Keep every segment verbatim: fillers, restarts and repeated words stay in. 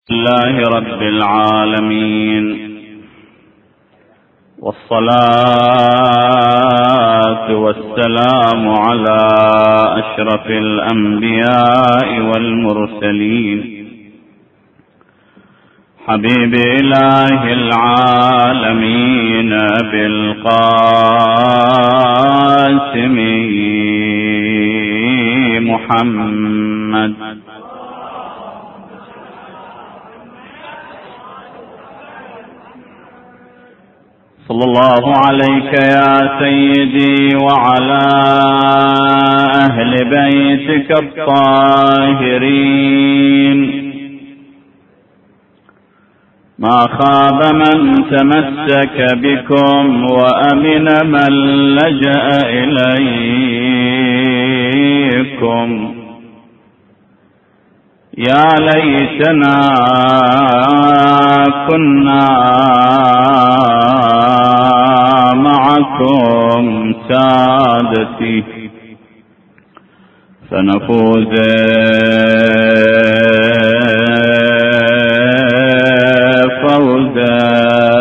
لله رب العالمين، والصلاة والسلام على أشرف الأنبياء والمرسلين، حبيب إله العالمين بالقاسم محمد صلى الله عليك يا سيدي وعلى أهل بيتك الطاهرين. ما خاب من تمسك بكم وأمن من لجأ إليكم. يا ليتنا كنا معكم سادتي فنفوز فوزا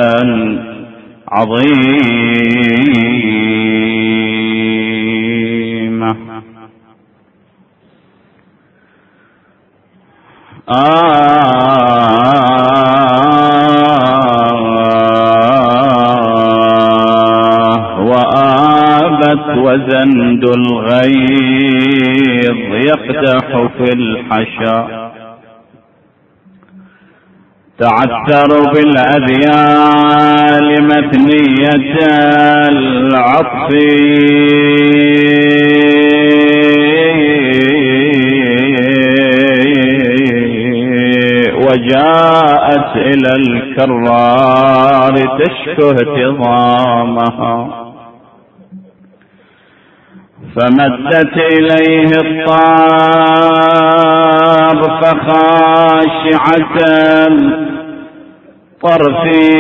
عظيما. آه وآبت وزند الغيظ يقدح في الحشا. تعثر بالأذيال مثنية العطف وجاءت إلى الكرار تشكو اهتضامها. فمدت إليه الطار فخاشعة طرفي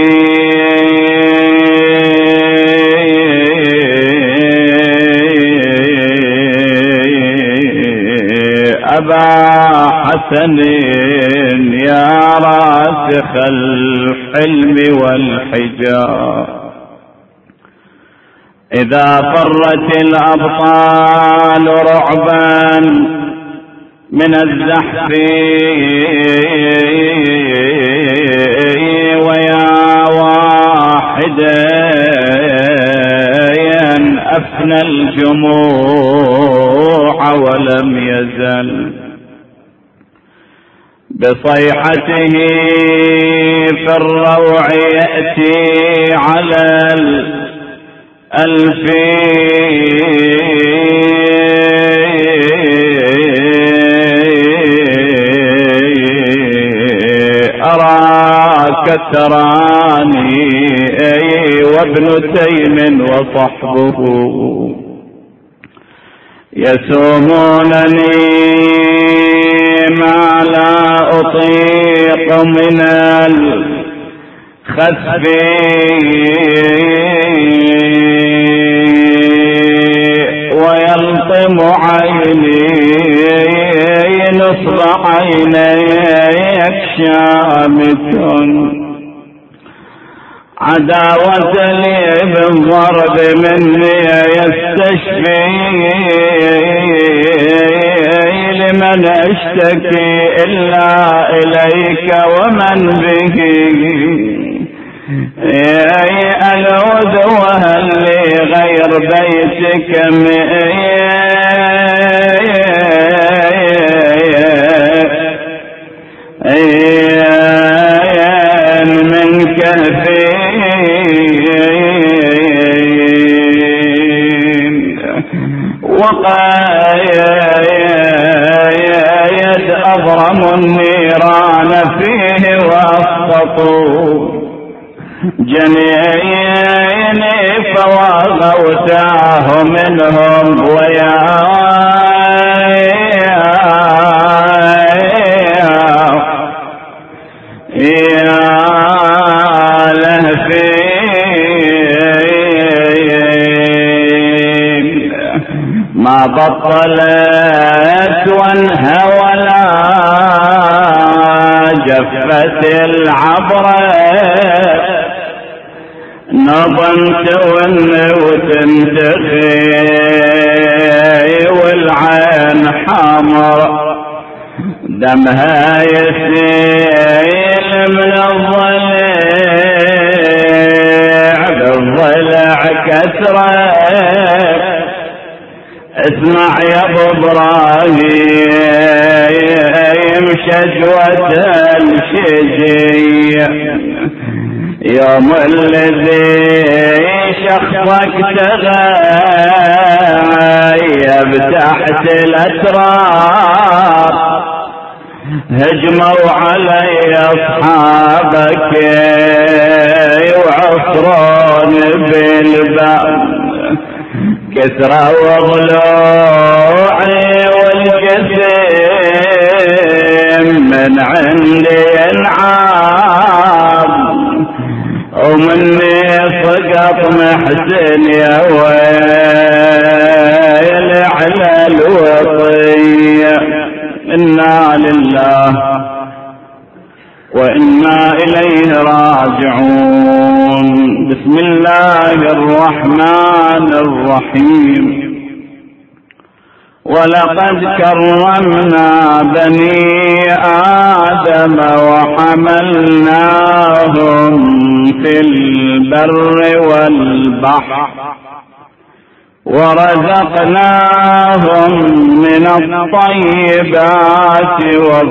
أبا حسن يا راسخ الحلم والحجاب. إذا فرت الأبطال رعبا من الزحف ويا واحدا أفنى الجموع ولم يزل بصيحته في الروع يأتي على الألفي أراك تراني وابن تيم وصحبه يسومونني ما لا أطيق من الخسف ويلطم عيني نصب عينيك شامت عداوة لي بالضرب مني يستشفي لمن اشتكي إلا إليك ومن به ألوذ وهل لي غير بيتك من كفين وقايد أضرم النيران فيه وأسقطوا جنيني فوغوتاه منهم ويا ما بطلت وانهى ولا جفت العبرة نظمت وتنتخي والعين حمر دمها يسيل من الضلع بالضلع كسرة اسمع يا ابو ابراهيم شجوة الشجية يوم الذي شخصك تغيب تحت الأتراب هجموا علي أصحابك وعصرون بالباب كسرى وضلوعي والجسم من عندي انعام ومني سقط محسن يا ويل على الوصية إنا لله وإنا إليه راجعون. بسم الله الرحمن الرحيم. ولقد كرمنا بني آدم وحملناهم في البر والبحر ورزقناهم من الطيبات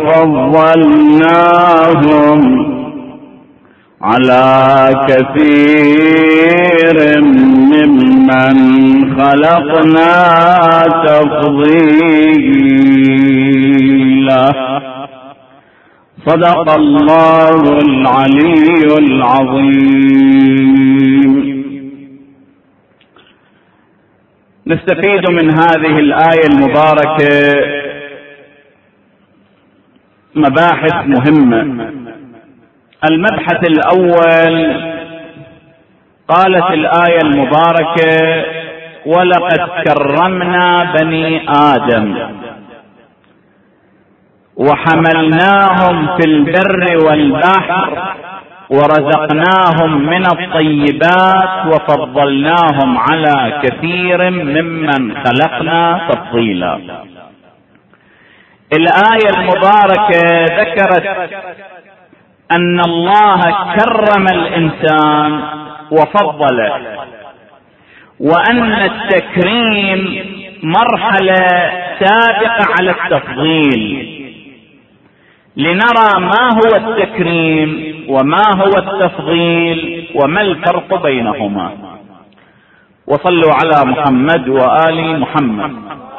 وفضلناهم على كثير ممن خلقنا تفضيلا. صدق الله العلي العظيم. نستفيد من هذه الآية المباركة مباحث مهمة. المبحث الأول قالت الآية المباركة ولقد كرمنا بني آدم وحملناهم في البر والبحر ورزقناهم من الطيبات وفضلناهم على كثير ممن خلقنا تفضيلا. الآية المباركة ذكرت أن الله كرم الإنسان وفضله، وأن التكريم مرحلة سابقة على التفضيل. لنرى ما هو التكريم وما هو التفضيل وما الفرق بينهما. وصلوا على محمد وآل محمد.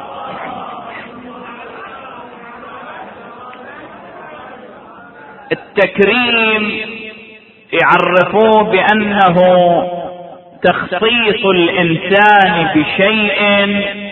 التكريم يعرفوه بأنه تخصيص الإنسان بشيء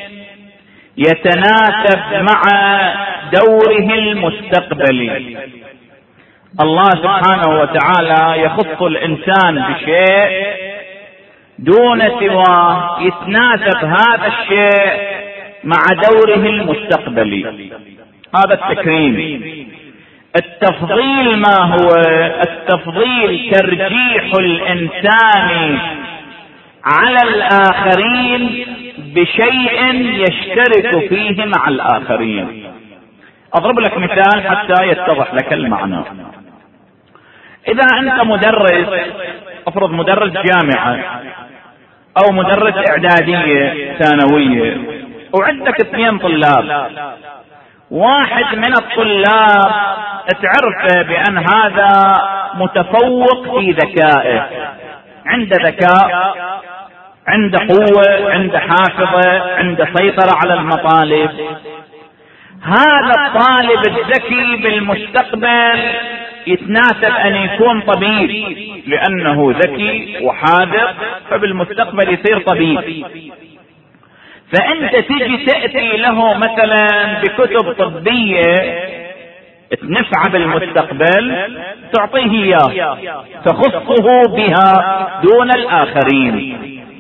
يتناسب مع دوره المستقبلي. الله سبحانه وتعالى يخص الإنسان بشيء دون سواه يتناسب هذا الشيء مع دوره المستقبلي. هذا التكريم. التفضيل ما هو؟ التفضيل ترجيح الإنسان على الآخرين بشيء يشترك فيه مع الآخرين. أضرب لك مثال حتى يتضح لك المعنى. إذا أنت مدرس، أفرض مدرس جامعة أو مدرس إعدادية ثانوية، وعندك اثنين طلاب، واحد من الطلاب تعرف بأن هذا متفوق في ذكائه، عنده ذكاء، عنده قوة، عنده حافظة، عنده سيطرة على المطالب. هذا الطالب الذكي بالمستقبل يتناسب أن يكون طبيب، لأنه ذكي وحاذق، فبالمستقبل يصير طبيب. فأنت تجي تأتي له مثلا بكتب طبية تنفع بالمستقبل، تعطيه إياه، تخصه بها دون الآخرين.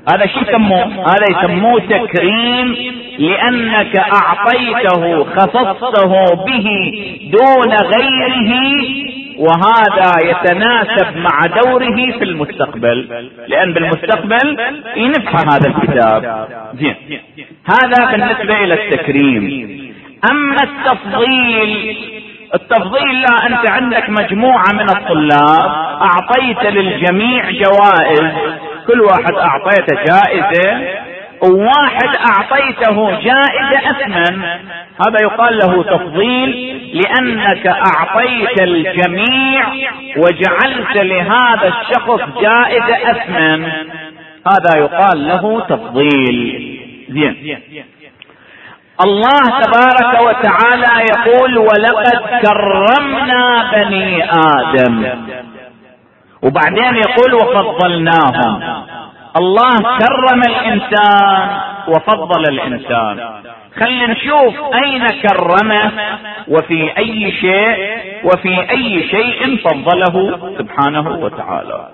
هذا شو يسموه؟ هذا يسموه تكريم، لأنك أعطيته خصصته به دون غيره، وهذا يتناسب مع دوره في المستقبل، لأن بالمستقبل ينفع هذا الكتاب. زين، هذا بالنسبة إلى التكريم. أما التفضيل، التفضيل لا، أنت عندك مجموعة من الطلاب أعطيت للجميع جوائز، كل واحد أعطيته جائزة، وواحد أعطيته جائزة أثمن، هذا يقال له تفضيل، لأنك أعطيت الجميع وجعلت لهذا الشخص جائزة أثمن، هذا يقال له تفضيل. زين، الله تبارك وتعالى يقول ولقد كرمنا بني آدم، وبعدين يقول وفضلناهم. الله كرم الإنسان وفضل الإنسان. خلينا نشوف أين كرمه وفي أي شيء وفي أي شيء فضله سبحانه وتعالى.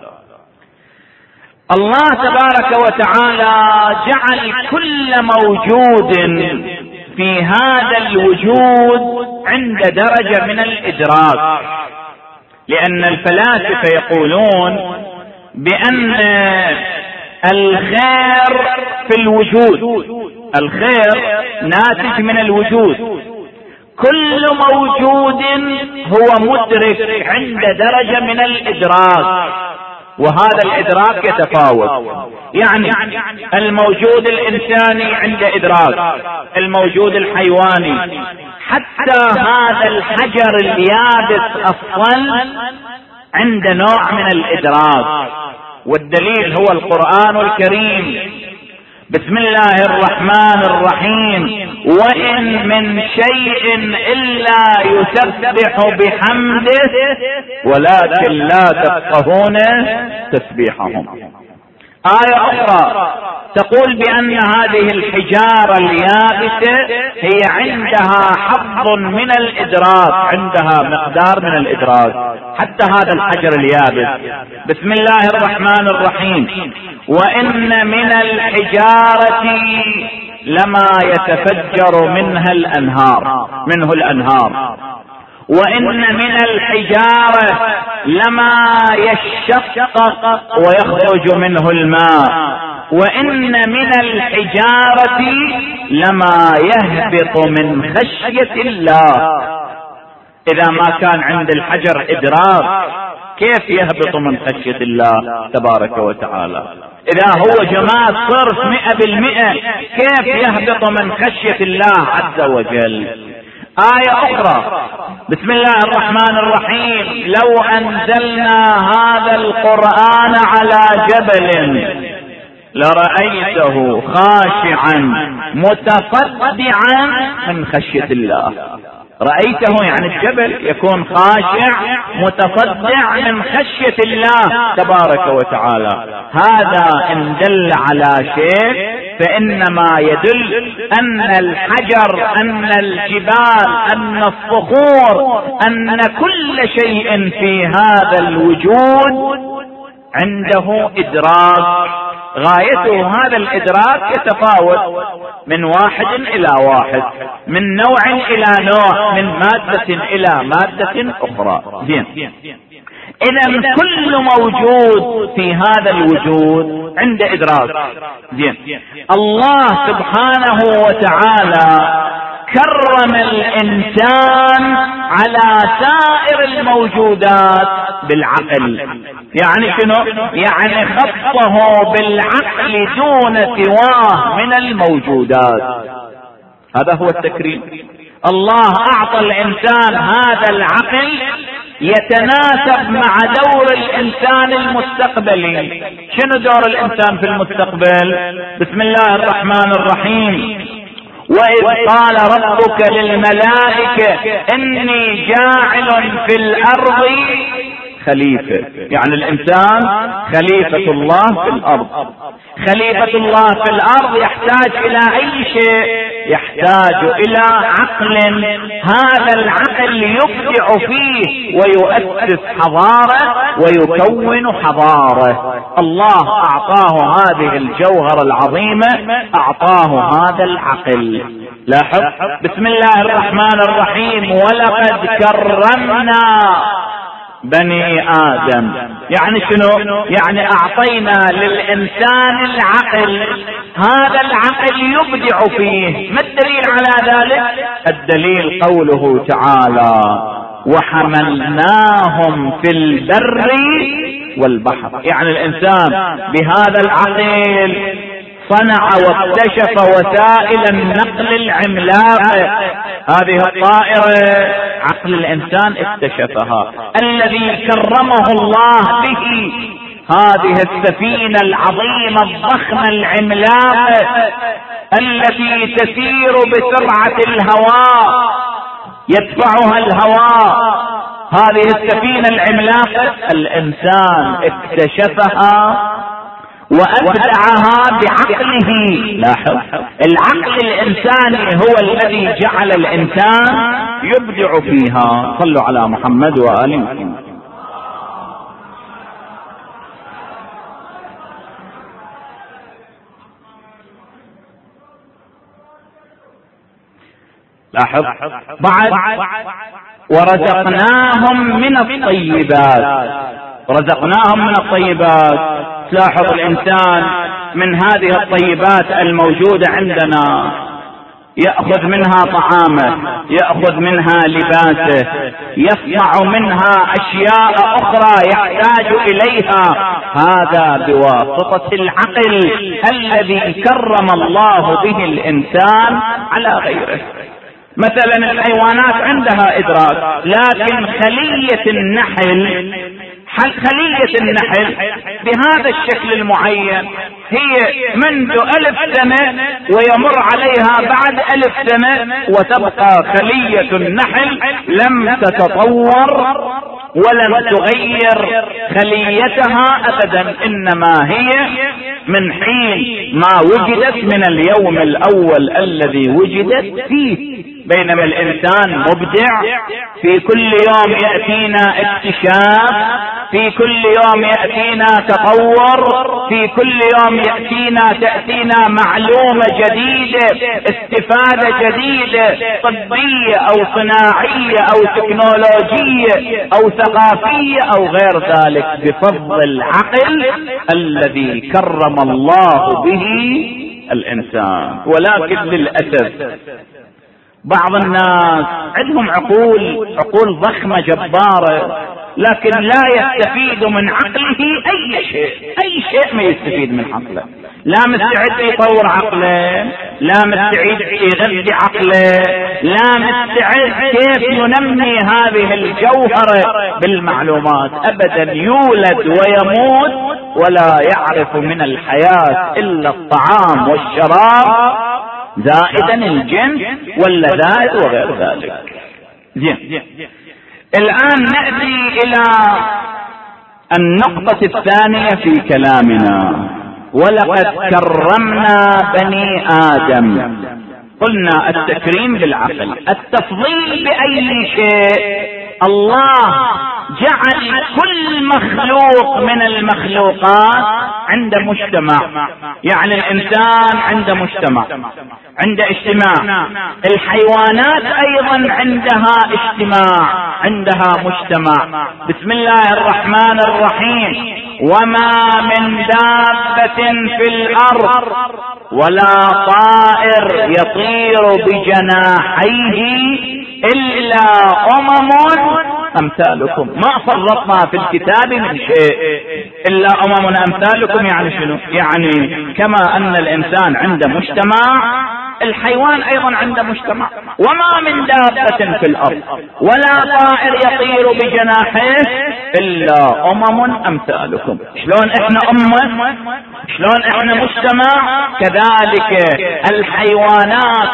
الله تبارك وتعالى جعل كل موجود في هذا الوجود عند درجة من الإدراك، لأن الفلاسفة يقولون بأن الخير في الوجود، الخير ناتج من الوجود، كل موجود هو مدرك عند درجة من الإدراك، وهذا الإدراك يتفاوت. يعني الموجود الإنساني عند إدراك، الموجود الحيواني، حتى هذا الحجر اليابس أصلا عند نوع من الإدراك، والدليل هو القرآن الكريم. بسم الله الرحمن الرحيم: وإن من شيء إلا يسبح بحمده ولكن لا تفقهون تسبيحهم. آية أخرى تقول بأن هذه الحجارة اليابسة هي عندها حظ من الإدراك، عندها مقدار من الإدراك، حتى هذا الحجر اليابس. بسم الله الرحمن الرحيم: وإن من الحجارة لما يتفجر منها الأنهار منه الأنهار وإن من الحجارة لما يشقق ويخرج منه الماء وإن من الحجارة لما يهبط من خشية الله. إذا ما كان عند الحجر إدراك كيف يهبط من خشية الله تبارك وتعالى؟ إذا هو جماد صرف مئة بالمئة كيف يهبط من خشية الله عز وجل؟ آية أخرى: بسم الله الرحمن الرحيم: لو أنزلنا هذا القرآن على جبل لرأيته خاشعا متصدعا من خشية الله. رأيته يعني الجبل يكون خاشع متصدع من خشية الله تبارك وتعالى. هذا إن دل على شيء فإنما يدل أن الحجر، أن الجبال، أن الصخور، أن كل شيء في هذا الوجود عنده إدراك. غايته هذا الإدراك يتفاوت من واحد إلى واحد، من نوع إلى نوع، من مادة إلى مادة أخرى. زين، إذن كل موجود في هذا الوجود عند إدراك. زين، الله سبحانه وتعالى كرم الإنسان على سائر الموجودات بالعقل. يعني شنو؟ يعني خصه بالعقل دون سواه من الموجودات. هذا هو التكريم. الله أعطى الإنسان هذا العقل يتناسب مع دور الإنسان المستقبلي. شنو دور الإنسان في المستقبل؟ بسم الله الرحمن الرحيم: وإذ قال ربك للملائكة إني جاعل في الأرض خليفة. يعني الإنسان خليفة الله في الأرض. خليفة الله في الأرض يحتاج إلى أي شيء؟ يحتاج الى عقل، هذا العقل يبدع فيه ويؤسس حضارة ويكون حضارة. الله اعطاه هذه الجوهرة العظيمة، اعطاه هذا العقل. لاحظ بسم الله الرحمن الرحيم ولقد كرمنا بني آدم. يعني شنو؟ يعني اعطينا للانسان العقل، هذا العقل يبدع فيه. ما الدليل على ذلك؟ الدليل قوله تعالى وحملناهم في البر والبحر. يعني الانسان بهذا العقل صنع واكتشف وسائل النقل العملاقة. هذه الطائرة عقل الانسان اكتشفها. الذي كرمه الله به هذه السفينة العظيمة الضخمة العملاقة التي تسير بسرعة الهواء، يدفعها الهواء. هذه السفينة العملاقة الانسان اكتشفها وأبدعها بعقله. لاحظ العقل الإنساني هو الذي جعل الإنسان يبدع فيها. صلوا على محمد وآل محمد. لاحظ بعد ورزقناهم من الطيبات. رزقناهم من الطيبات. تلاحظ الانسان من هذه الطيبات الموجودة عندنا يأخذ منها طعامه، يأخذ منها لباسه، يصنع منها اشياء اخرى يحتاج اليها، هذا بواسطة العقل الذي كرم الله به الانسان على غيره. مثلا الحيوانات عندها ادراك، لكن خلية النحل خلية النحل بهذا الشكل المعين هي منذ ألف سنة ويمر عليها بعد ألف سنة وتبقى خلية النحل لم تتطور ولم تغير خليتها أبدا، إنما هي من حين ما وجدت من اليوم الأول الذي وجدت فيه. بينما الإنسان مبدع، في كل يوم يأتينا اكتشاف، في كل يوم يأتينا تطور، في كل يوم يأتينا تأتينا معلومة جديدة، استفادة جديدة طبية أو صناعية أو تكنولوجية أو ثقافية أو غير ذلك بفضل العقل الذي كرم الله به الإنسان. ولكن للأسف بعض الناس عندهم عقول عقول ضخمة جبارة، لكن لا يستفيد من عقله اي شيء، اي شيء ما يستفيد من عقله. لا مستعد يطور عقله، لا مستعد يغذي عقله، لا مستعد كيف ينمي هذه الجوهرة بالمعلومات ابدا. يولد ويموت ولا يعرف من الحياة الا الطعام والشراب، زائدا الجنس واللذات وغير ذلك. زين، الآن نأتي إلى النقطة الثانية في كلامنا. ولقد كرمنا بني آدم. قلنا التكريم بالعقل، التفضيل بأي شيء؟ الله جعل كل مخلوق من المخلوقات عند مجتمع. يعني الإنسان عند مجتمع، عند اجتماع. الحيوانات أيضا عندها اجتماع، عندها مجتمع. بسم الله الرحمن الرحيم وما من دابة في الأرض ولا طائر يطير بجناحيه إلا أمم أمثالكم ما فرطنا في الكتاب من شيء إلا أمم أمثالكم. يعني شنو؟ يعني كما أن الإنسان عنده مجتمع، الحيوان أيضا عنده مجتمع. وما من دابة في الأرض ولا طائر يطير بجناحيه إلا أمم أمثالكم. شلون إحنا أمة، شلون إحنا مجتمع، كذلك الحيوانات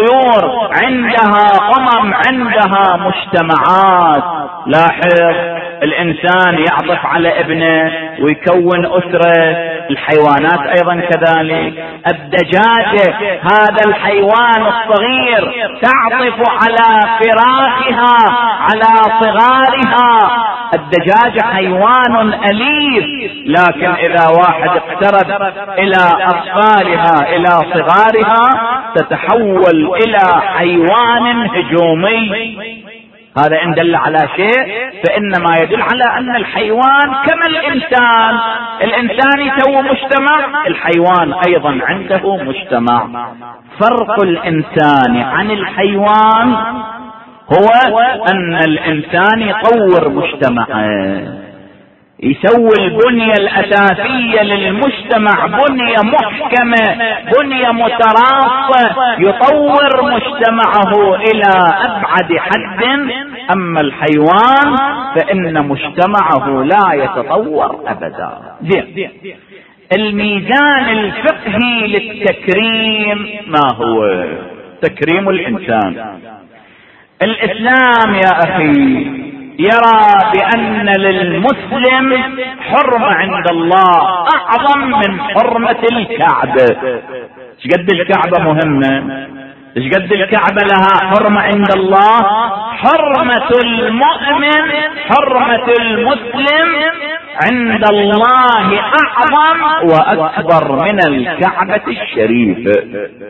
والطيور عندها أمم، عندها مجتمعات. لاحظ الإنسان يعطف على ابنه ويكون أسرة، الحيوانات أيضا كذلك. الدجاجة هذا الحيوان الصغير تعطف على فراخها على صغارها. الدجاجة حيوان أليف، لكن إذا واحد اقترب إلى أطفالها إلى صغارها تتحول إلى حيوان هجومي. هذا إن دل على شيء فإنما يدل على أن الحيوان كما الإنسان، الإنسان يسوي مجتمع، الحيوان أيضا عنده مجتمع. فرق الإنسان عن الحيوان هو أن الإنسان يطور مجتمعه، يسوي البنية الأساسية للمجتمع بنية محكمة، بنية متراصة، يطور مجتمعه إلى أبعد حد. أما الحيوان فإن مجتمعه لا يتطور أبدا. زين، الميزان الفقهي للتكريم ما هو؟ تكريم الإنسان. الإسلام يا أخي يرى بأن للمسلم حرمة عند الله أعظم من حرمة الكعبة. ايش قد الكعبة مهمة، ايش قد الكعبة لها حرمة عند الله. حرمة المؤمن، حرمة المسلم عند الله أعظم وأكبر من الكعبة الشريفة.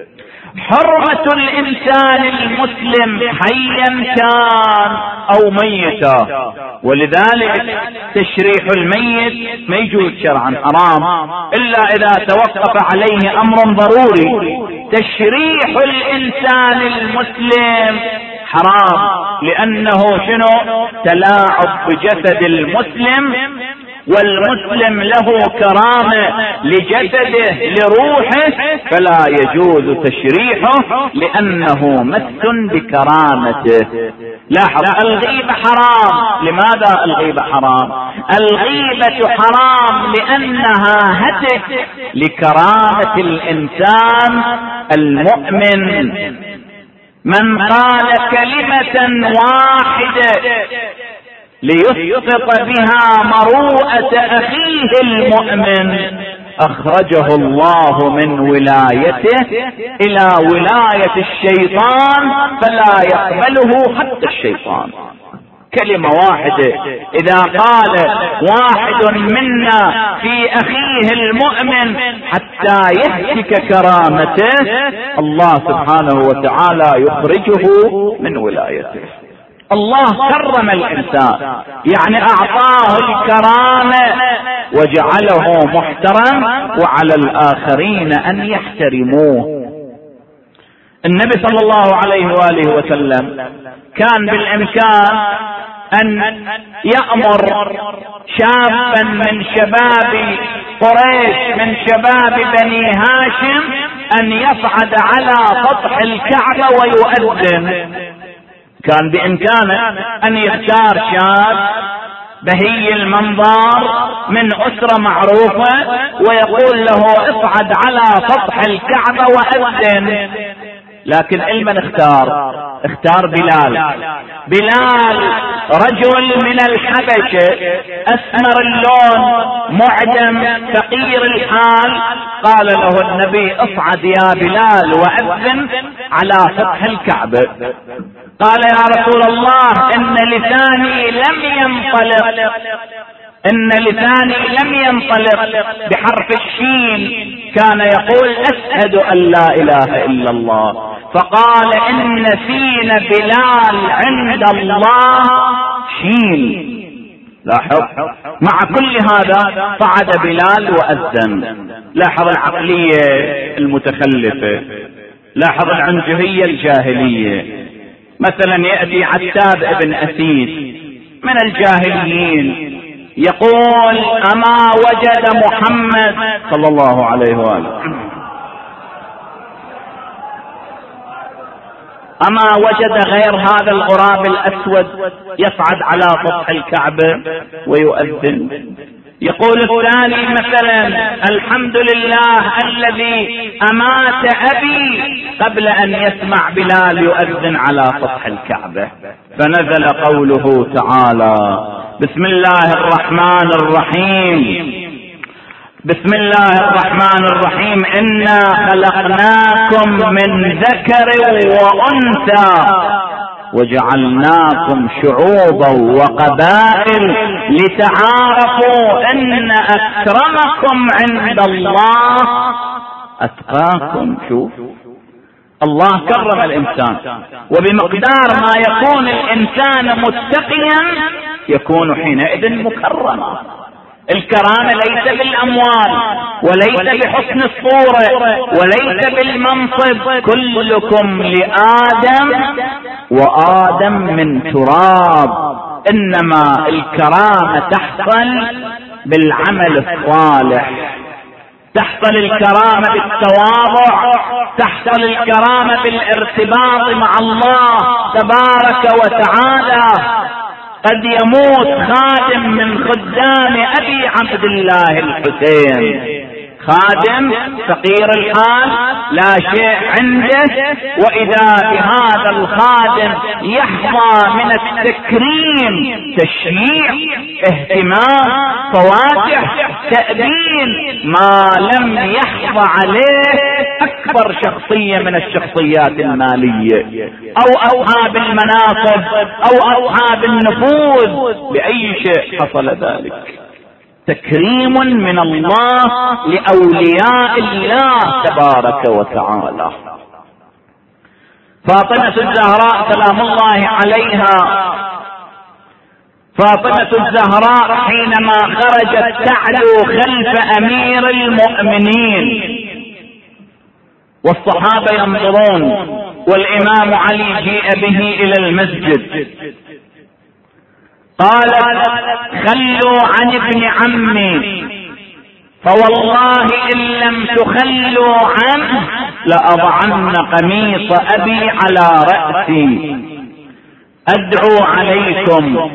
حرمة الإنسان المسلم حيا كان أو ميتا، ولذلك تشريح الميت ما يجوز شرعا، حرام إلا إذا توقف عليه أمر ضروري. تشريح الإنسان المسلم حرام، لأنه شنو؟ تلاعب بجسد المسلم، والمسلم له كرامة لجسده لروحه، فلا يجوز تشريحه لأنه مس بكرامته. لاحظ، الغيبة حرام. لماذا الغيبة حرام؟ الغيبة حرام لأنها هتك لكرامة الإنسان المؤمن. من قال كلمة واحدة ليسقط بها مروءة أخيه المؤمن أخرجه الله من ولايته إلى ولاية الشيطان، فلا يقبله حتى الشيطان. كلمة واحدة إذا قال واحد منا في أخيه المؤمن حتى يهتك كرامته، الله سبحانه وتعالى يخرجه من ولايته. الله كرم الإنسان، يعني أعطاه الكرامة وجعله محترم، وعلى الآخرين أن يحترموه. النبي صلى الله عليه وآله وسلم كان بالإمكان أن يأمر شابا من شباب قريش من شباب بني هاشم أن يصعد على سطح الكعبة ويؤذن. كان بإمكانه أن يختار شاب بهي المنظر من أسرة معروفة ويقول له اصعد على سطح الكعبة وأذن، لكن المن اختار؟ اختار بلال. بلال رجل من الحبشة، أسمر اللون، معدم، فقير الحال. قال له النبي اصعد يا بلال وأذن على سطح الكعبة. قال يا رسول الله إن لساني لم ينطلق، إن لساني لم ينطلق بحرف الشين، كان يقول أشهد أن لا إله إلا الله. فقال إن سين بلال عند الله شين. لاحظ، مع كل هذا صعد بلال وأذن. لاحظ العقلية المتخلفة، لاحظ العنجهية الجاهلية. مثلا يأتي عتاب ابن أسيد من الجاهليين يقول أما وجد محمد صلى الله عليه وآله أما وجد غير هذا الغراب الأسود يصعد على سطح الكعبة ويؤذن. يقول الثاني مثلا الحمد لله الذي أمات أبي قبل أن يسمع بلال يؤذن على سطح الكعبة. فنزل قوله تعالى بسم الله الرحمن الرحيم. بسم الله الرحمن الرحيم. إنا خلقناكم من ذكر وأنثى وجعلناكم شعوبا وقبائل لتعارفوا إن أكرمكم عند الله أتقاكم. شوف، الله كرم الإنسان، وبمقدار ما يكون الإنسان متقيا يكون حينئذ مكرما. الكرامة ليس بالأموال، وليس بحسن الصورة، وليس بالمنصب. كلكم لآدم وآدم من تراب. إنما الكرامة تحصل بالعمل الصالح، تحصل الكرامة بالتواضع، تحصل الكرامة بالارتباط مع الله تبارك وتعالى. قد يموت خادم من خدام أبي عبد الله الحسين، خادم فقير الحال لا شيء عنده، وإذا بهذا الخادم يحظى من التكريم، تشييع، اهتمام، فواتح، تأبين ما لم يحظى عليه أكبر شخصية من الشخصيات المالية أو أصحاب المناصب أو أصحاب النفوذ. بأي شيء حصل ذلك؟ تكريم من الله لأولياء الله تبارك وتعالى. فاطمة الزهراء سلام الله عليها، فاطمة الزهراء حينما خرجت تعلو خلف أمير المؤمنين والصحابة ينظرون والإمام علي جيء به إلى المسجد، قالت: خلوا عن ابن عمي، فوالله إن لم تخلوا عنه لأضعن قميص أبي على رأسي، أدعو عليكم.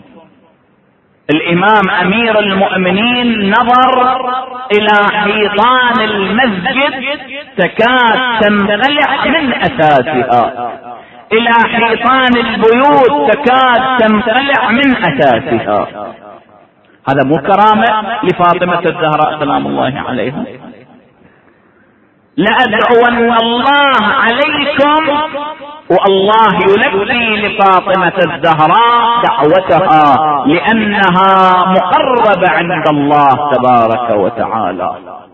الإمام أمير المؤمنين نظر إلى حيطان المسجد تكاد تنخلع من أساسها، إلى حيطان البيوت تكاد تنخلع من أساسها. هذا مو كرامة لفاطمة الزهراء سلام الله عليها؟ لأدعون الله عليكم، والله يلبي لفاطمة الزهراء دعوتها لأنها مقربة عند الله تبارك وتعالى.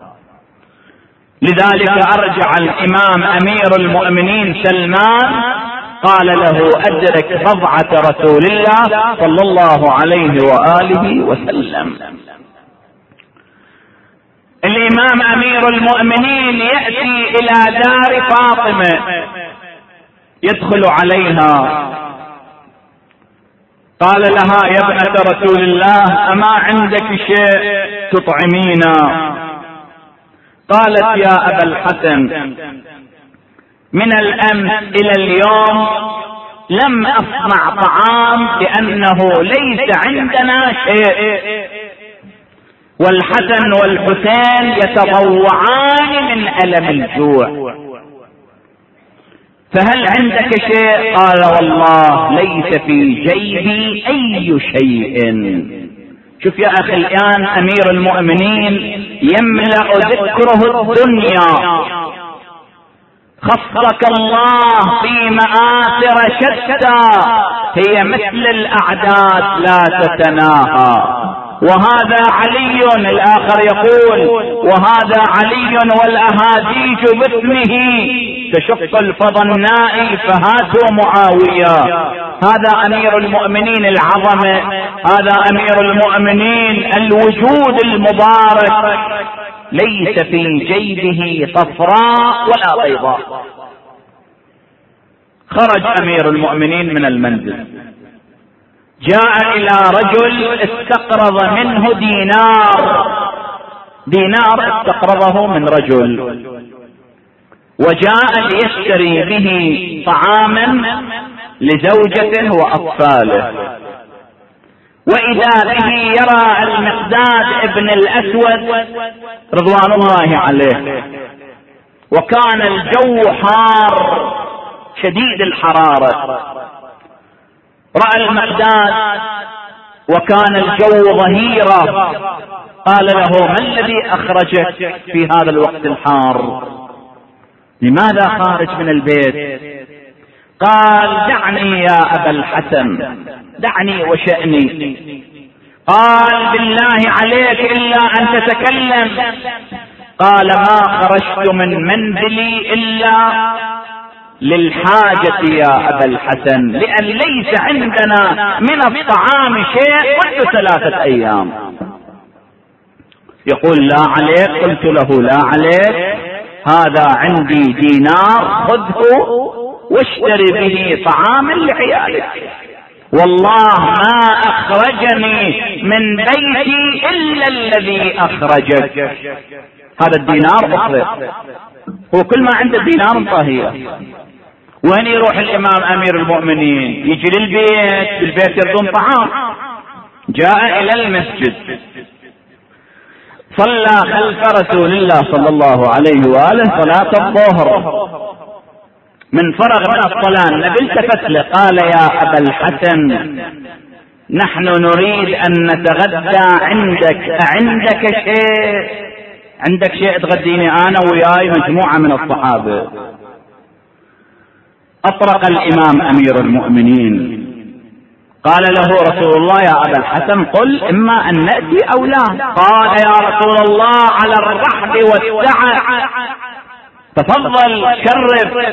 لذلك أرجع الإمام أمير المؤمنين سلمان قال له: أدرك رضعة رسول الله صلى الله عليه وآله وسلم. الإمام أمير المؤمنين يأتي إلى دار فاطمة، يدخل عليها، قال لها: يا ابنة رسول الله، أما عندك شيء تطعمينا؟ قالت: يا أبا الحسن، من الأمس إلى اليوم لم أصنع طعام لأنه ليس عندنا شيء، والحسن والحسين يتضوعان من ألم الجوع، فهل عندك شيء؟ قال: والله ليس في جيبي أي شيء. شوف يا أخي الآن أمير المؤمنين يملأ ذكره الدنيا، خصك الله في مآثر شتى هي مثل الأعداد لا تتناهى. وهذا علي، الآخر يقول: وهذا علي والأهازيج باسمه تشق الفضى النائي فهاتوا معاوية. هذا أمير المؤمنين العظمة، هذا أمير المؤمنين الوجود المبارك، ليس في جيبه صفراء ولا بيضاء. خرج أمير المؤمنين من المنزل، جاء إلى رجل استقرض منه دينار، دينار استقرضه من رجل، وجاء ليشتري به طعاما لزوجته وأطفاله، وإذا به يرى المقداد ابن الأسود رضوان الله عليه، وكان الجو حار شديد الحرارة. رأى المقداد وكان الجو ظهيرا. قال له: ما الذي أخرجك في هذا الوقت الحار؟ لماذا خارج من البيت؟ قال: دعني يا أبا الحسن، دعني وشأني. قال: بالله عليك إلا أن تتكلم. قال: ما خرجت من منزلي إلا للحاجة يا أبا الحسن، لأن ليس عندنا من الطعام شيء منذ ثلاثة أيام. يقول: لا عليك. قلت له: لا عليك، هذا عندي دينار، خذه واشتري به طعاما لعيالك. والله ما أخرجني من بيتي إلا الذي أخرجك. هذا الدينار أخرج، هو كل ما عنده دينار طاهية. وين يروح الإمام أمير المؤمنين؟ يجي للبيت، بالبيت يردون طعام. جاء إلى المسجد، صلى خلف رسول الله صلى الله عليه وآله صلاة الظهر. من فرغ من الصلاة النبي التفت له قال: يا أبا الحسن، نحن نريد أن نتغدى عندك، أعندك شيء؟ عندك شيء تغديني أنا وياي مجموعة من الصحابة؟ أطرق الإمام أمير المؤمنين، قال له رسول الله: يا أبا الحسن، قل إما أن نأتي أو لا. قال: يا رسول الله، على الرحب والسعة، تفضل شرف.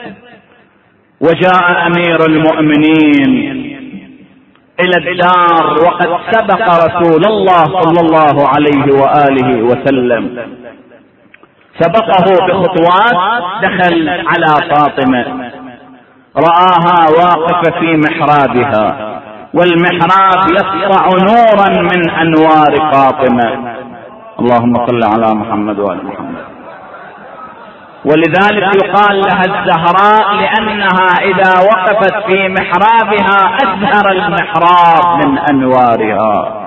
وجاء أمير المؤمنين إلى الدار وقد سبق رسول الله صلى الله عليه وآله وسلم، سبقه بخطوات. دخل على فاطمة، رآها واقفة في محرابها، والمحراب يسطع نورا من أنوار فاطمة. اللهم صل على محمد وآل محمد. ولذلك يقال لها الزهراء، لأنها إذا وقفت في محرابها أزهر المحراب من أنوارها.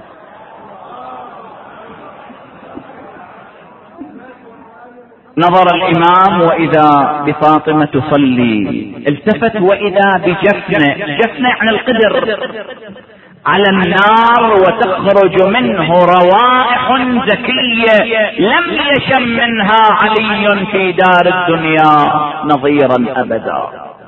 نظر الإمام وإذا بفاطمة تصلي، التفت وإذا بجفنة، جفنة عن القدر على النار، وتخرج منه روائح زكية لم يشم منها علي في دار الدنيا نظيرا أبدا.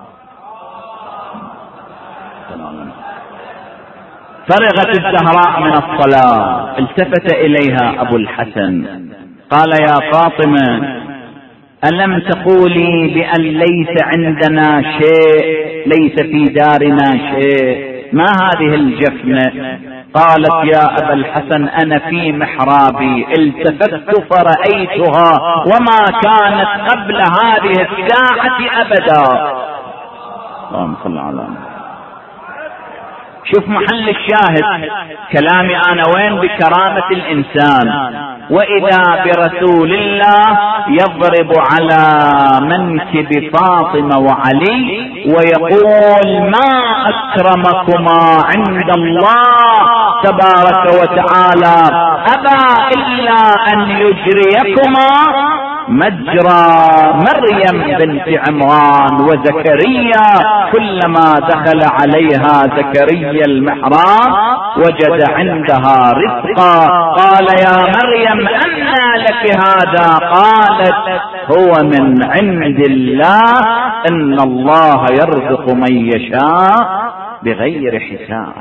فرغت الزهراء من الصلاة، التفت إليها أبو الحسن قال: يا فاطمة، ألم تقولي بأن ليس عندنا شيء، ليس في دارنا شيء؟ ما هذه الجفنة؟ قالت: يا أبا الحسن، أنا في محرابي التفت فرأيتها وما كانت قبل هذه الساعة أبدا. اللهم صل على محمد. شوف محل الشاهد كلامي أنا وين؟ بكرامة الإنسان. وإذا برسول الله يضرب على منكب فاطمة وعلي ويقول: ما أكرمكما عند الله تبارك وتعالى، أبى إلا أن يجريكما مجرى مريم بنت عمران وزكريا. كلما دخل عليها زكريا المحراب وجد عندها رزقا. قال: يا مريم، أنى لك هذا؟ قالت: هو من عند الله، إن الله يرزق من يشاء بغير حساب.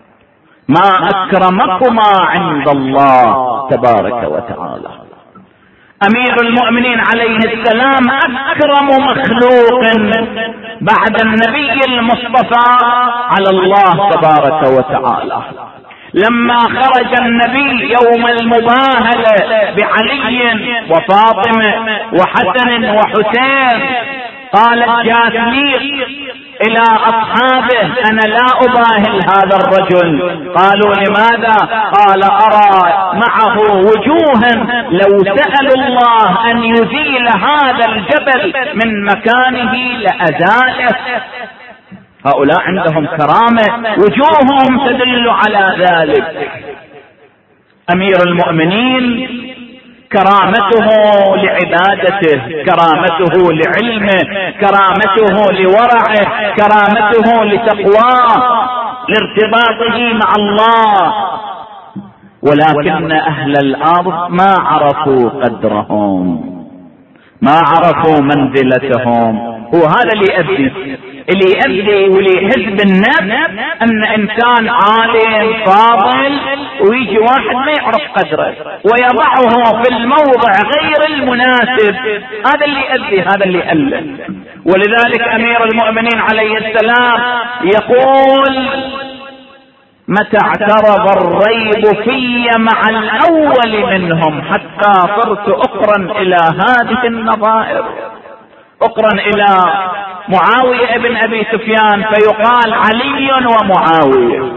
ما أكرمكما عند الله تبارك وتعالى. أمير المؤمنين عليه السلام أكرم مخلوق بعد النبي المصطفى على الله تبارك وتعالى. لما خرج النبي يوم المباهلة بعلي وفاطمة وحسن وحسين، قالت جاسمير إلى أصحابه: أنا لا أباهل هذا الرجل. قالوا: لماذا؟ قال: أرى معه وجوها لو سألوا الله أن يزيل هذا الجبل من مكانه لأزاله. هؤلاء عندهم كرامة، وجوههم تدل على ذلك. أمير المؤمنين كرامته لعبادته، كرامته لعلمه، كرامته لورعه، كرامته لتقواه. لارتباطه مع الله، ولكن أهل الأرض ما عرفوا قدرهم، ما عرفوا منزلتهم. هو هذا اللي يؤدي اللي يؤدي واللي يحس بالنفس أن إنسان عالم فاضل ويجي واحد ما يعرف قدره ويضعه في الموضع غير المناسب. هذا اللي يؤدي، هذا اللي يؤلم. ولذلك أمير المؤمنين عليه السلام يقول: متى اعترض الريب في مع الأول منهم حتى صرت أقرن إلى هذه النظائر، أقرن إلى معاوية ابن أبي سفيان فيقال علي ومعاوية،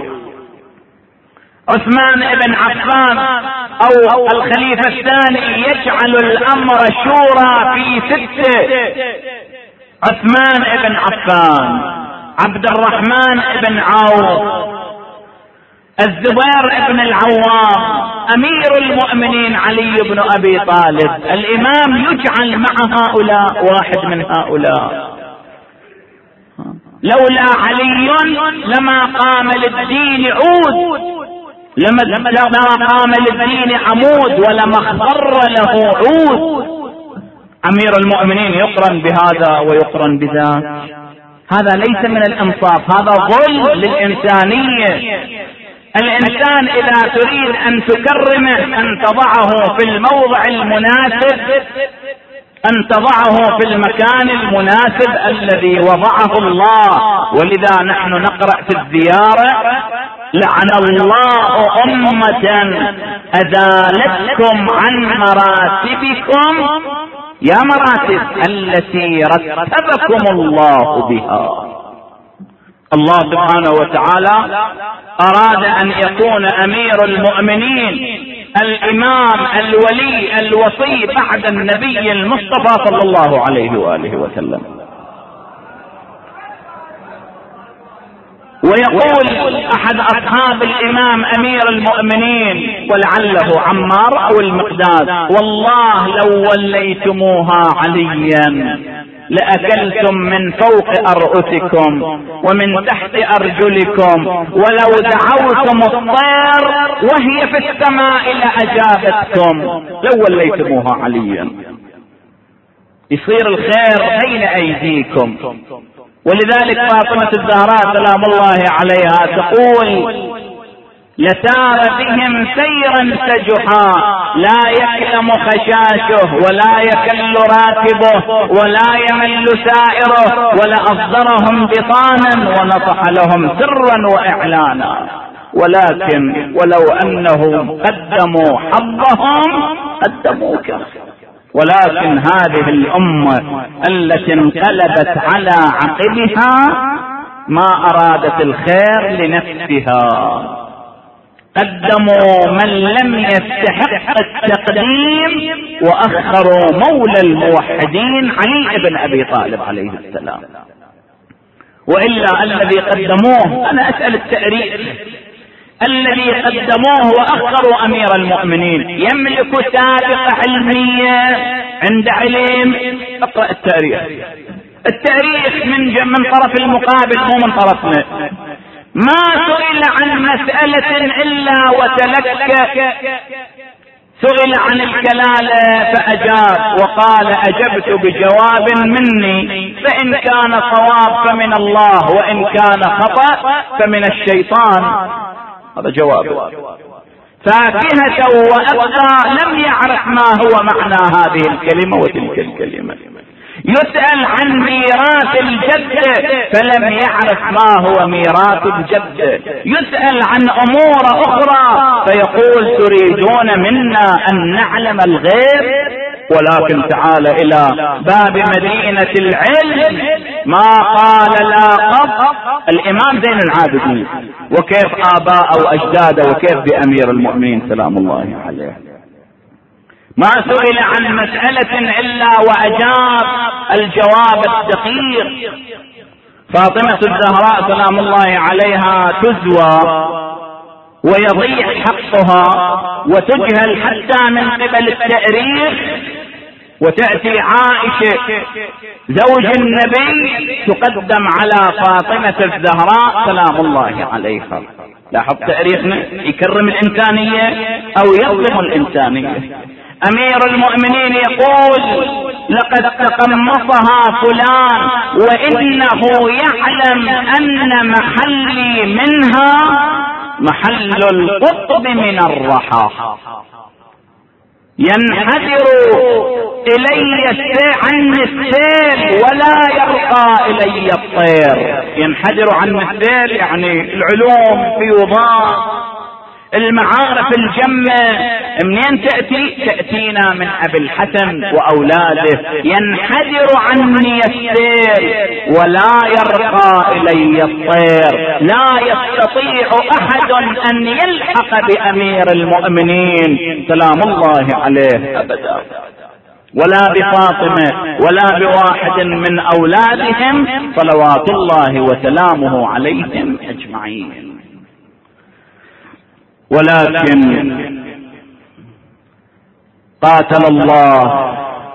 عثمان ابن عفان أو الخليفة الثاني يجعل الأمر شورى في ستة، عثمان ابن عفان، عبد الرحمن ابن عوف، الزبير ابن العوام، امير المؤمنين علي بن ابي طالب. الامام يجعل مع هؤلاء واحد من هؤلاء. لولا علي لما قام للدين عود، لما قام للدين عمود ولما اخضر له عود. امير المؤمنين يقرن بهذا ويقرن بذاك، هذا ليس من الانصاف، هذا ظلم للانسانيه. الانسان اذا تريد ان تكرمه ان تضعه في الموضع المناسب، ان تضعه في المكان المناسب الذي وضعه الله. ولذا نحن نقرأ في الزيارة: لعن الله أمة أزالتكم عن مراتبكم، يا مراتب التي رتبكم الله بها. الله سبحانه وتعالى أراد أن يكون أمير المؤمنين الإمام الولي الوصي بعد النبي المصطفى صلى الله عليه وآله وسلم. ويقول أحد أصحاب الإمام أمير المؤمنين ولعله عمار أو المقداد: والله لو وليتموها عليا لأكلتم من فوق أرؤسكم ومن تحت أرجلكم، ولو دعوتم الطير وهي في السماء لأجابتكم لو وليتموها عليا. يصير الخير بين أيديكم. ولذلك فاطمة الزهراء سلام الله عليها تقول: لسار بهم سيرا سجحا لا يكلم خشاشه ولا يكل راكبه ولا يمل سائره، ولأصدرهم بطانا ونصح لهم سرا وإعلانا، ولكن ولو أنهم قدموا حظهم قدموك. ولكن هذه الأمة التي انقلبت على عقبها ما أرادت الخير لنفسها، قدموا من لم يستحق التقديم وأخروا مولى الموحدين علي بن أبي طالب عليه السلام. وإلا الذي قدموه، أنا أسأل التاريخ، الذي قدموه وأخروا أمير المؤمنين يملك سابقة علمية عند علم؟ اقرأ التاريخ، التاريخ من من طرف المقابل مو من طرفنا. ما سئل عن مسألة إلا وتلكى، سئل عن الكلالة فأجاب وقال: أجبت بجواب مني، فإن كان صواب فمن الله وإن كان خطأ فمن الشيطان. هذا جواب. فاكهة وأبقى لم يعرف ما هو معنى هذه الكلمة وتلك الكلمة. يسأل عن ميراث الجد فلم يعرف ما هو ميراث الجد. يسأل عن أمور أخرى فيقول: تريدون منا أن نعلم الغيب؟ ولكن تعال إلى باب مدينة العلم ما قال لا قط الإمام زين العابدين، وكيف آباء أو أجداد وكيف بأمير المؤمنين سلام الله عليه. ما سئل عن مسألة إلا وأجاب الجواب الدقيق. فاطمة الزهراء سلام الله عليها تزوى ويضيع حقها وتجهل حتى من قبل التأريخ وتأتي عائشة زوج النبي تقدم على فاطمة الزهراء سلام الله عليها. لاحظ تاريخنا يكرم الإنسانية أو يظلم الإنسانية. أمير المؤمنين يقول لقد تقمصها فلان وإنه يعلم أن محلي منها محل القطب من الرحى، ينحدر إلي عن السيل ولا يرقى إلي الطير. ينحدر عن السيل يعني العلوم فيضاء، المعارف الجمة منين تأتي؟ تأتينا من أبي الحسن وأولاده. ينحدر عني السيل ولا يرقى إلي الطير. لا يستطيع أحد أن يلحق بأمير المؤمنين سلام الله عليه أبدا، ولا بفاطمة ولا بواحد من أولادهم صلوات الله وسلامه عليهم أجمعين. ولكن قاتل الله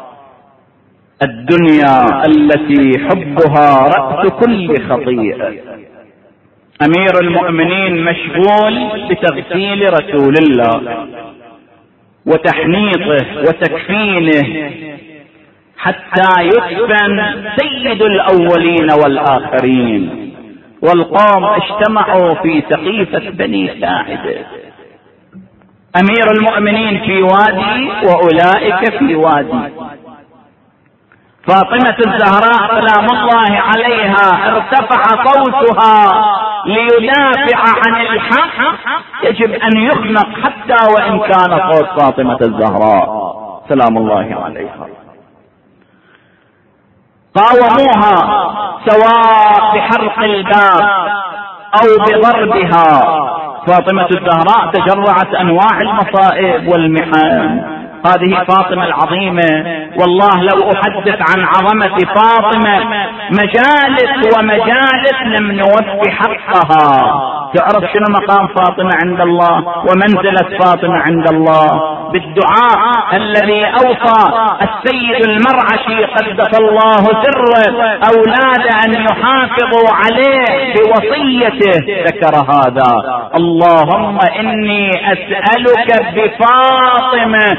الدنيا التي حبها رأس كل خطيئة. أمير المؤمنين مشغول بتغسيل رسول الله وتحنيطه وتكفينه حتى يدفن سيد الأولين والآخرين، والقوم اجتمعوا في سقيفة بني ساعدة. أمير المؤمنين في وادي وأولئك في وادي. فاطمة الزهراء سلام الله عليها ارتفع صوتها ليدافع عن الحق، يجب أن يخنق حتى وإن كان صوت فاطمة الزهراء سلام الله عليها. قاوموها سواء بحرق الباب أو بضربها. فاطمة الزهراء تجرعت أنواع المصائب والمحن. هذه فاطمة العظيمة، والله لو أحدث عن عظمة فاطمة مجالس ومجالس لم نوفي حقها. تعرف شنو مقام فاطمة عند الله ومنزلة فاطمة عند الله؟ بالدعاء الذي أوصى السيد المرعشي قدس الله سره أولاد أن يحافظوا عليه بوصيته، ذكر هذا: اللهم إني أسألك بفاطمة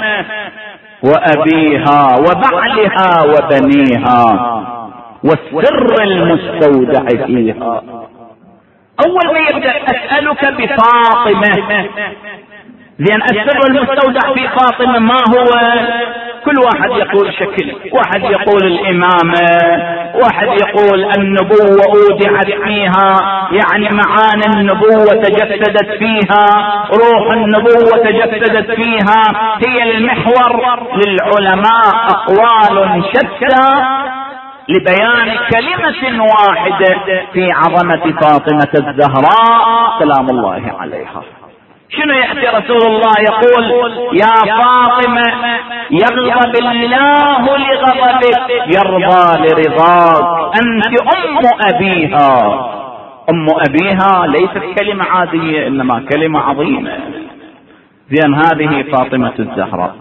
وأبيها وبعلها وبنيها والسر المستودع فيها. أول ما يبدأ أسألك بفاطمة، لأن السر المستودع في فاطمة ما هو؟ كل واحد يقول شكل، واحد يقول الإمامة، واحد يقول النبوة أودعت فيها، يعني معاني النبوة تجسدت فيها، روح النبوة تجسدت فيها. هي المحور. للعلماء أقوال شتى لبيان كلمة واحدة في عظمة فاطمة الزهراء سلام الله عليها. شنو يأتي رسول الله يقول: يا فاطمة يغضب الله لغضبك يرضى لرضاك، أنت أم أبيها. أم أبيها ليست كلمة عادية، إنما كلمة عظيمة. زين، هذه فاطمة الزهراء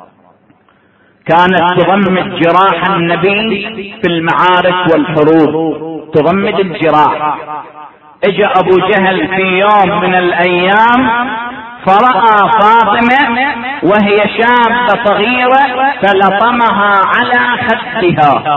كانت تضمد جراح النبي في المعارك والحروب، تضمد الجراح. اجى ابو جهل في يوم من الايام فرأى فاطمة وهي شابة صغيرة فلطمها على خدها.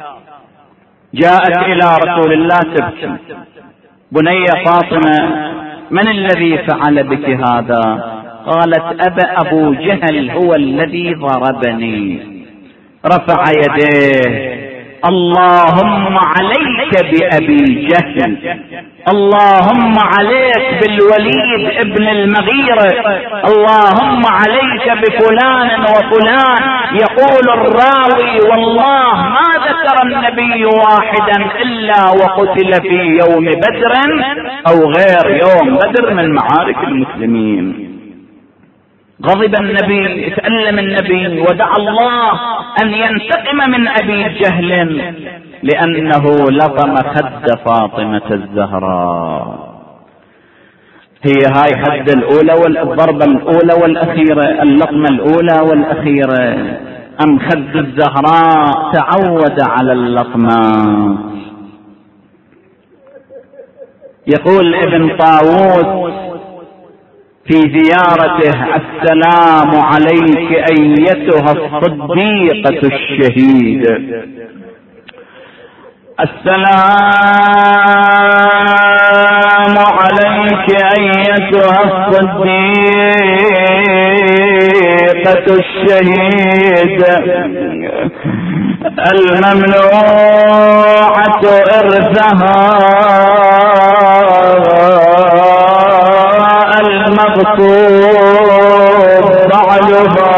جاءت الى رسول الله تبكي: بني فاطمة، من الذي فعل بك هذا؟ قالت: أبا أبو جهل هو الذي ضربني. رفع يديه: اللهم عليك بأبي جهل، اللهم عليك بالوليد ابن المغيرة، اللهم عليك بفلان وفلان. يقول الراوي: والله ما ذكر النبي واحدا إلا وقتل في يوم بدر أو غير يوم بدر من معارك المسلمين. غضب النبي، تألم النبي، ودعا الله أن ينتقم من أبي جهل لأنه لطم خد فاطمة الزهراء. هي هاي حد الأولى والضربة الأولى والأخيرة، اللطمة الأولى والأخيرة. أم خد الزهراء تعود على اللطمات. يقول ابن طاووس في زيارته: السلام عليك أيتها الصديقة الشهيدة، السلام عليك أيتها الصديقة الشهيدة الممنوعة إرثها المغصوب بعدها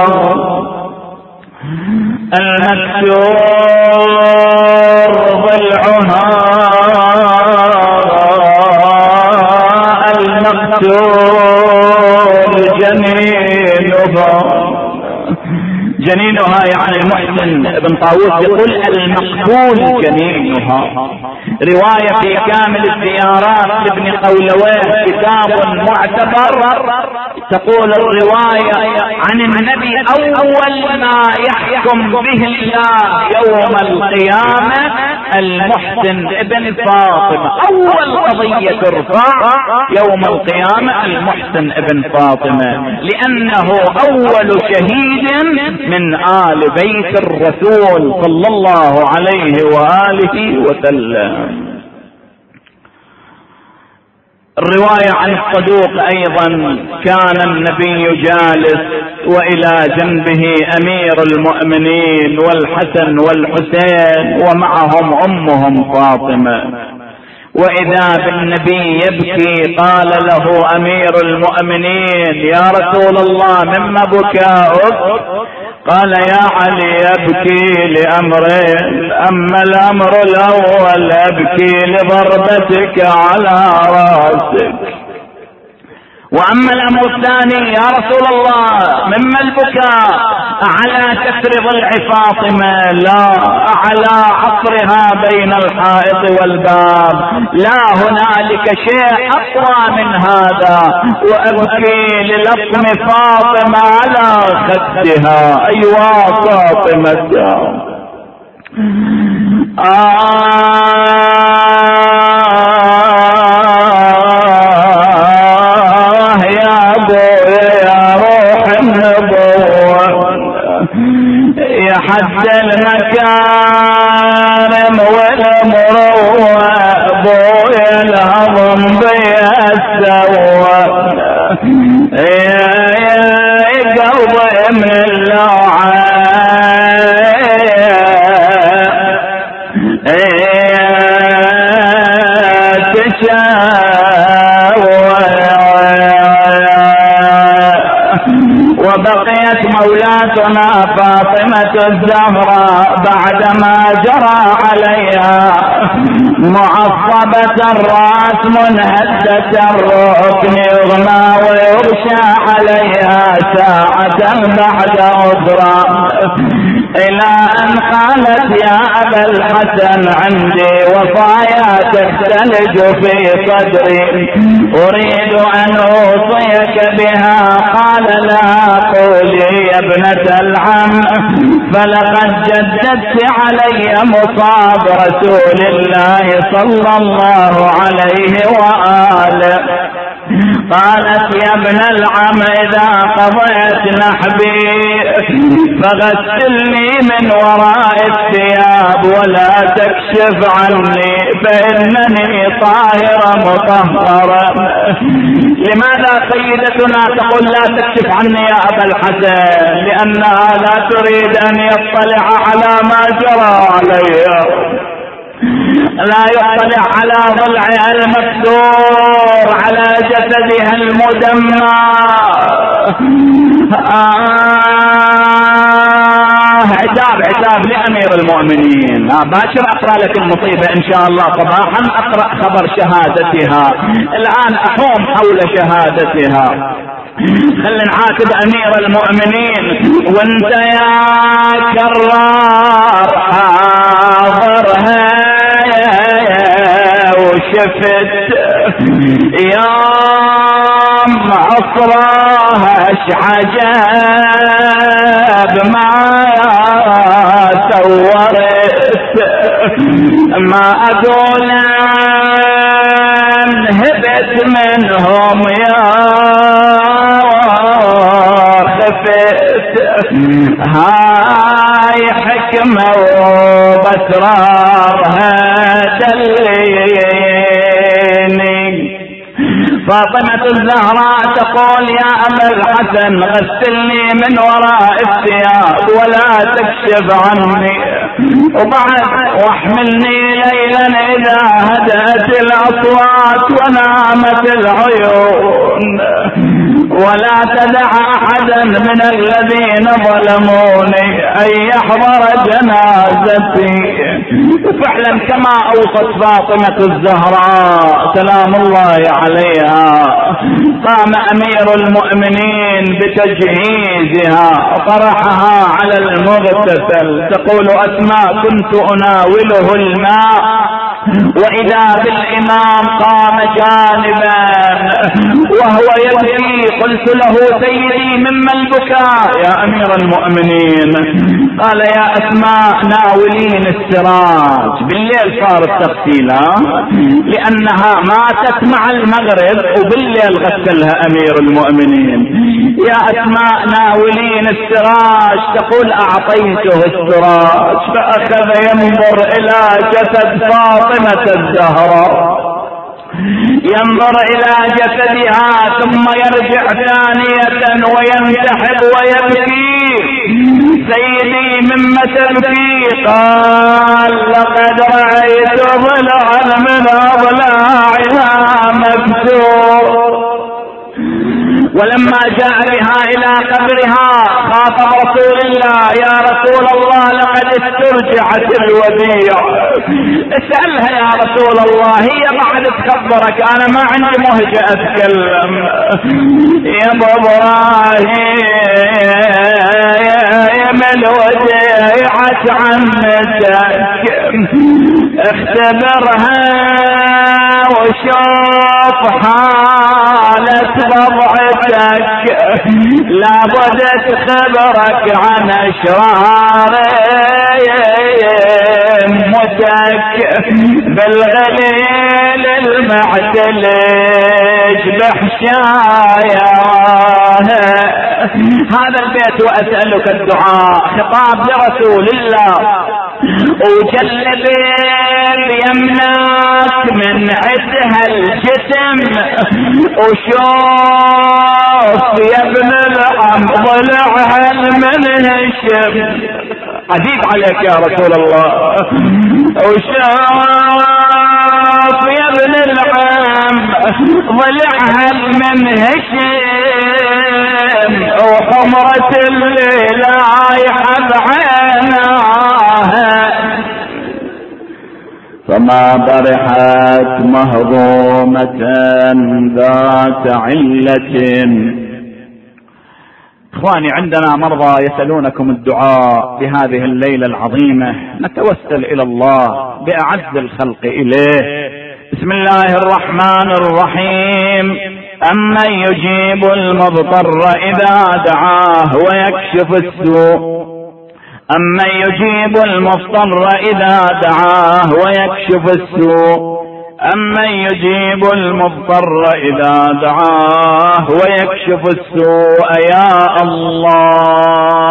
المكسور ضلعها المقتول جنينها. جنينها يعني المحسن. ابن طاووس يقول المقتول جنينها. رواية في كامل الزيارات لابن قولويه كتاب معتبر تقول الرواية عن النبي: أول ما يحكم به الله يوم القيامة المحسن ابن فاطمة. أول قضية ترفع يوم القيامة المحسن ابن فاطمة، لأنه أول شهيد من آل بيت الرسول صلى الله عليه وآله وسلم. الرواية عن الصدوق أيضا: كان النبي جالس وإلى جنبه أمير المؤمنين والحسن والحسين ومعهم أمهم فاطمة، وإذا بالنبي يبكي قال له أمير المؤمنين: يا رسول الله مما بكاؤك؟ قال: يا علي يبكي لأمرين، أما الأمر الأول أبكي لضربتك على رأسك، وأما الأمر الثاني يا رسول الله مما البكاء؟ على كسر ضلع فاطمة؟ لا، على عصرها بين الحائط والباب. لا هنالك شيء أقوى من هذا، وأبكي للطم فاطمة على خدها. أيوا فاطمة آه يا ابويا يا روح النبوة، يا حد المكارم والمروة، ابويا الهضم بيا السوى، يا يا قلبي من اللوعة وبقيت مولاتنا فاطمة الزهراء بعدما جرى عليها معصبة الرأس منهدة الركن يغمى ويغشى عليها ساعة بعد أخرى، إلى أن قالت: يا أبا الحسن عندي وصايا تختلج في صدري أريد أن أوصيك بها. قال: لا، قولي يا ابنة العم، فلقد جددت علي مصاب رسول الله صلى الله عليه وآله. قالت: يا ابن العم إذا قضيت نحبي فغسلني من وراء الثياب ولا تكشف عني فإنني طاهرة مطهرة. لماذا سيدتنا تقول لا تكشف عني يا أبا الحسن؟ لأنها لا تريد أن يطلع على ما جرى عليها، لا يطلع على ضلعها المكسور، على جسدها المدمر. آه عتاب عتاب لأمير المؤمنين. باشر أقرأ لك المصيبة إن شاء الله صباحا، أقرأ خبر شهادتها. الآن أحوم حول شهادتها. خلنا نعاتب أمير المؤمنين. وانت يا كرار حاضرها وشفت يوم عصرها اش عجب ما سورت ما أقول هبت منهم يا خفت هاي حكمة وبسرارها دليني. فاطمة الزهراء تقول يا أبا الحسن غسلني من وراء الثياب ولا تكشف عني، وبعد واحملني ليلا إذا هدأت الأصوات ونامت العيون، ولا تدع أحدا من الذين ظلموني أن يحضر جنازتي. فعلا كما أوصت فاطمة الزهراء سلام الله عليها قام أمير المؤمنين بتجهيزها طرحها على المغتسل. تقول أسماء كنت أناوله الماء وإذا بالإمام قام جانبا وهو يبكي. قلت له سيدي مما البكاء يا أمير المؤمنين؟ قال يا أسماء ناولين السراج. بالليل صار التغسيل لأنها ماتت مع المغرب وبالليل غسلها أمير المؤمنين. يا أسماء ناولين السراج. تقول أعطيته السراج فأخذ ينظر إلى جسد فاطمة الزهراء، ينظر إلى جسدها ثم يرجع ثانية وينتحب ويبكي. سيدي مما تبكي؟ قال لقد رأيت ضلعا من أضلاعها مكسور. ولما جاء بها إلى قبرها خاطب رسول الله يا رسول الله لقد استرجعت الوديع. اسألها يا رسول الله هي بعد تخبرك أنا ما عندي مهجة أتكلم. يا إبراهيم الوديعة عنتك اختبرها وشوف حالة وضعتك لابد تخبرك عن أشرار متك بالغليل المعتلج بحشايا. هذا البيت وأسألك الدعاء خطاب لرسول الله. وجلب بيمناك من عدها الجسم وشوف يا ابن العم ضلعها المنهشم. عزيز عليك يا رسول الله. وشوف يا ابن العم ضلعها المنهشم وحمرة الليل رايحة بعيناها. فما برحت مهضومة ذات علة. اخواني عندنا مرضى يسألونكم الدعاء بهذه الليلة العظيمة، نتوسل الى الله باعز الخلق اليه. بسم الله الرحمن الرحيم. أمن يجيب المضطر إذا دعاه ويكشف السوء أمن يجيب المضطر إذا دعاه ويكشف السوء أمن يجيب المضطر إذا دعاه ويكشف السوء. يا الله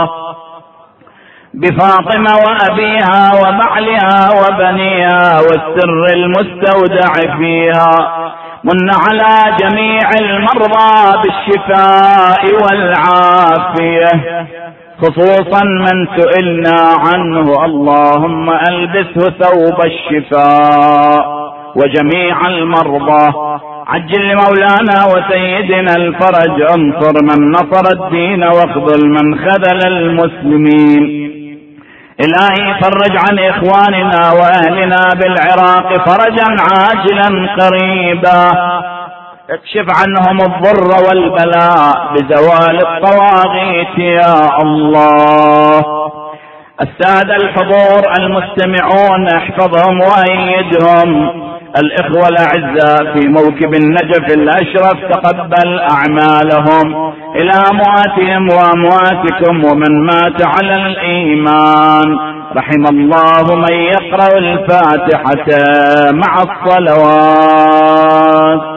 بفاطمة وأبيها وبعلها وبنيها والسر المستودع فيها من على جميع المرضى بالشفاء والعافية، خصوصا من سئلنا عنه. اللهم ألبسه ثوب الشفاء وجميع المرضى. عجل لمولانا وسيدنا الفرج. انصر من نصر الدين واخذل من خذل المسلمين. إلهي فرج عن إخواننا وأهلنا بالعراق فرجا عاجلا قريبا. اكشف عنهم الضر والبلاء بزوال الطواغيت يا الله. السادة الحضور المستمعون احفظهم وأيدهم. الإخوة الأعزاء في موكب النجف الأشرف، تقبل أعمالهم إلى أمواتهم وأمواتكم ومن مات على الإيمان. رحم الله من يقرأ الفاتحة مع الصلوات.